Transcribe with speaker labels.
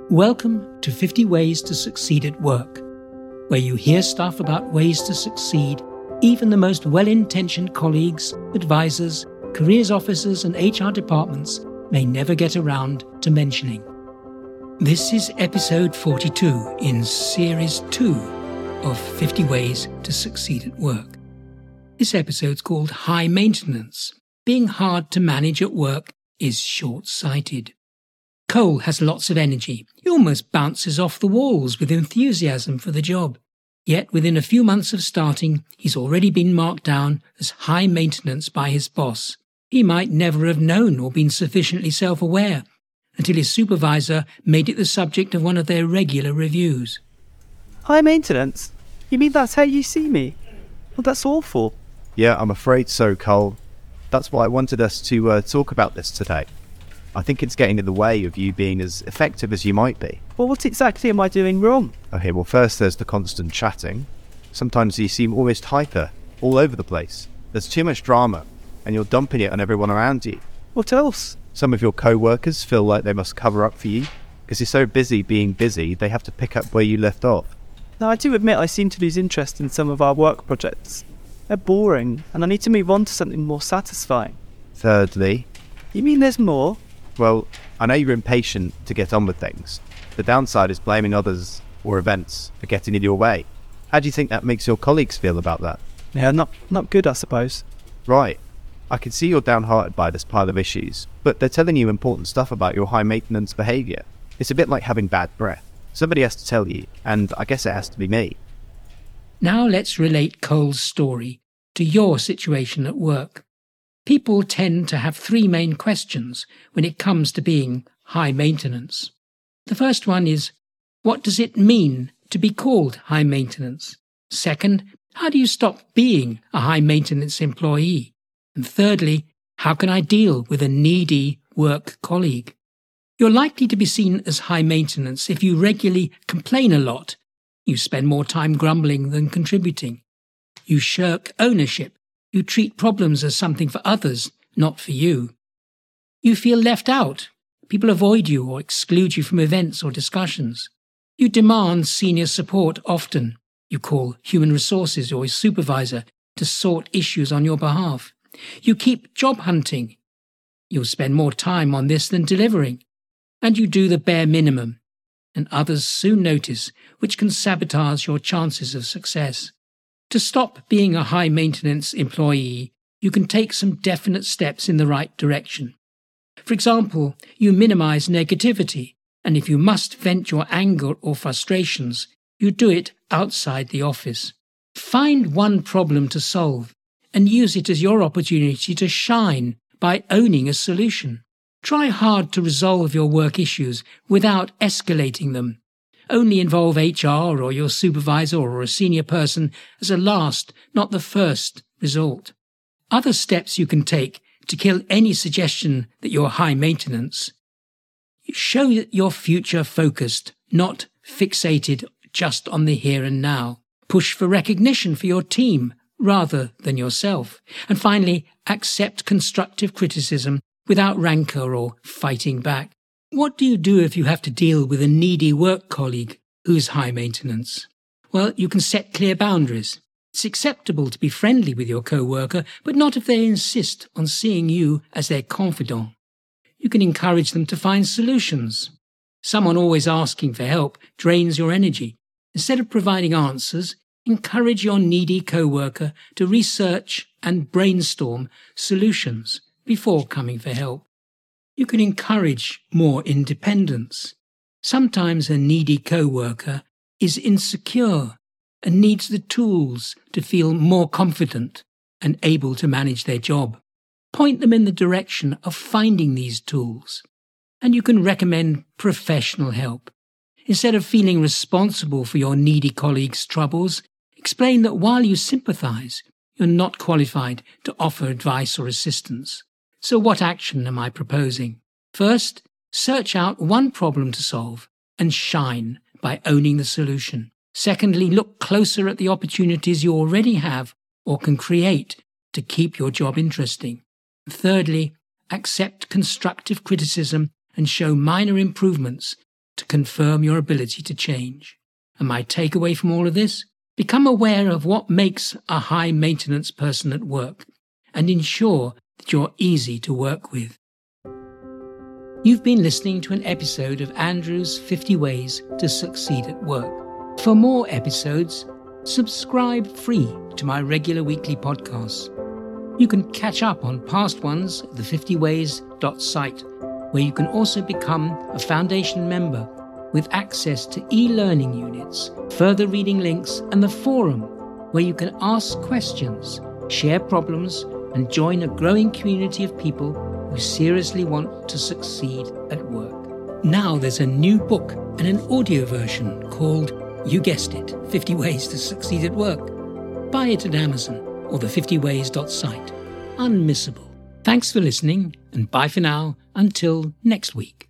Speaker 1: Welcome to 50 Ways to Succeed at Work, where you hear stuff about ways to succeed even the most well-intentioned colleagues, advisors, careers officers and HR departments may never get around to mentioning. This is episode 42 in series 2 of 50 Ways to Succeed at Work. This episode's called High Maintenance. Being hard to manage at work is short-sighted. Cole has lots of energy. He almost bounces off the walls with enthusiasm for the job. Yet within a few months of starting, he's already been marked down as high maintenance by his boss. He might never have known or been sufficiently self-aware until his supervisor made it the subject of one of their regular reviews.
Speaker 2: High maintenance? You mean that's how you see me? Well, that's awful.
Speaker 3: Yeah, I'm afraid so, Cole. That's why I wanted us to talk about this today. I think it's getting in the way of you being as effective as you might be.
Speaker 2: Well, what exactly am I doing wrong?
Speaker 3: Okay, well, first there's the constant chatting. Sometimes you seem almost hyper, all over the place. There's too much drama, and you're dumping it on everyone around you.
Speaker 2: What else?
Speaker 3: Some of your co-workers feel like they must cover up for you. Because you're so busy being busy, they have to pick up where you left off.
Speaker 2: Now, I do admit I seem to lose interest in some of our work projects. They're boring, and I need to move on to something more satisfying.
Speaker 3: Thirdly...
Speaker 2: You mean there's more?
Speaker 3: Well, I know you're impatient to get on with things. The downside is blaming others or events for getting in your way. How do you think that makes your colleagues feel about that?
Speaker 2: Yeah, not good, I suppose.
Speaker 3: Right. I can see you're downhearted by this pile of issues, but they're telling you important stuff about your high-maintenance behaviour. It's a bit like having bad breath. Somebody has to tell you, and I guess it has to be me.
Speaker 1: Now let's relate Cole's story to your situation at work. People tend to have three main questions when it comes to being high maintenance. The first one is, what does it mean to be called high maintenance? Second, how do you stop being a high maintenance employee? And thirdly, how can I deal with a needy work colleague? You're likely to be seen as high maintenance if you regularly complain a lot. You spend more time grumbling than contributing. You shirk ownership. You treat problems as something for others, not for you. You feel left out. People avoid you or exclude you from events or discussions. You demand senior support often. You call human resources or a supervisor to sort issues on your behalf. You keep job hunting. You'll spend more time on this than delivering. And you do the bare minimum. And others soon notice, which can sabotage your chances of success. To stop being a high-maintenance employee, you can take some definite steps in the right direction. For example, you minimize negativity, and if you must vent your anger or frustrations, you do it outside the office. Find one problem to solve, and use it as your opportunity to shine by owning a solution. Try hard to resolve your work issues without escalating them. Only involve HR or your supervisor or a senior person as a last, not the first, resort. Other steps you can take to kill any suggestion that you're high maintenance. Show that you're future-focused, not fixated just on the here and now. Push for recognition for your team rather than yourself. And finally, accept constructive criticism without rancor or fighting back. What do you do if you have to deal with a needy work colleague who's high maintenance? Well, you can set clear boundaries. It's acceptable to be friendly with your co-worker, but not if they insist on seeing you as their confidant. You can encourage them to find solutions. Someone always asking for help drains your energy. Instead of providing answers, encourage your needy co-worker to research and brainstorm solutions before coming for help. You can encourage more independence. Sometimes a needy co-worker is insecure and needs the tools to feel more confident and able to manage their job. Point them in the direction of finding these tools. And you can recommend professional help. Instead of feeling responsible for your needy colleague's troubles, explain that while you sympathize, you're not qualified to offer advice or assistance. So what action am I proposing? First, search out one problem to solve and shine by owning the solution. Secondly, look closer at the opportunities you already have or can create to keep your job interesting. Thirdly, accept constructive criticism and show minor improvements to confirm your ability to change. And my takeaway from all of this? Become aware of what makes a high-maintenance person at work and ensure that you're easy to work with. You've been listening to an episode of Andrew's 50 Ways to Succeed at Work. For more episodes, subscribe free to my regular weekly podcasts. You can catch up on past ones at the50ways.site, where you can also become a Foundation member with access to e-learning units, further reading links, and the forum, where you can ask questions, share problems, and join a growing community of people who seriously want to succeed at work. Now there's a new book and an audio version called, you guessed it, 50 Ways to Succeed at Work. Buy it at Amazon or the50ways.site. Unmissable. Thanks for listening, and bye for now until next week.